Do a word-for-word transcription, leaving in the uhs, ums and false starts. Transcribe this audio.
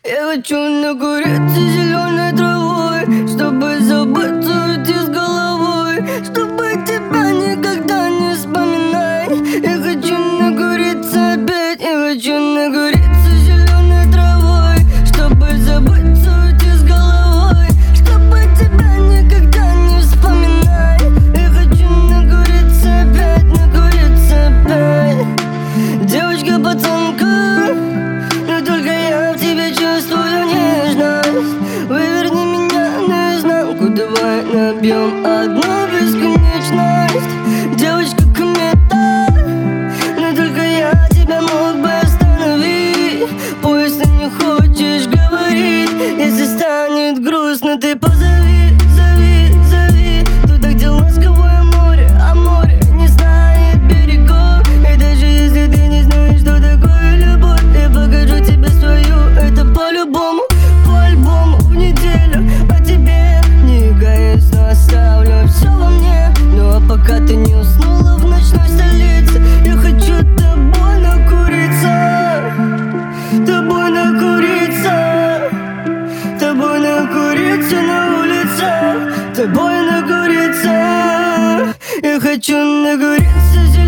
Я хочу нагореться зеленой травой, чтобы забыться уйти с головой, чтобы тебя никогда не вспоминать. Я хочу нагореться опять, я хочу нагореться зеленой травой, чтобы забыться уйти с головой, чтобы тебя никогда не вспоминать. Я хочу нагореться опять, нагореться опять. Девочка, пацанка, но только я в тебе чувствую нежность. Выверни меня наизнанку, давай набьем одну бесконечность. Девочка, комета, но только я тебя мог бы остановить. Пусть ты не хочешь говорить, если станет грустно, ты позови, зови, зови туда, где ласковое море, а море не знает берегов. И даже если ты не знаешь, что такое любовь, я покажу тебе свою, это по-любому, по-альбому в неделю. А тебе не эгоистно оставлю все во мне. Ну а пока ты не уснула в ночной столице, я хочу тобой накуриться, тобой накуриться, тобой накуриться на улице, тобой накуриться. Я хочу нагореться.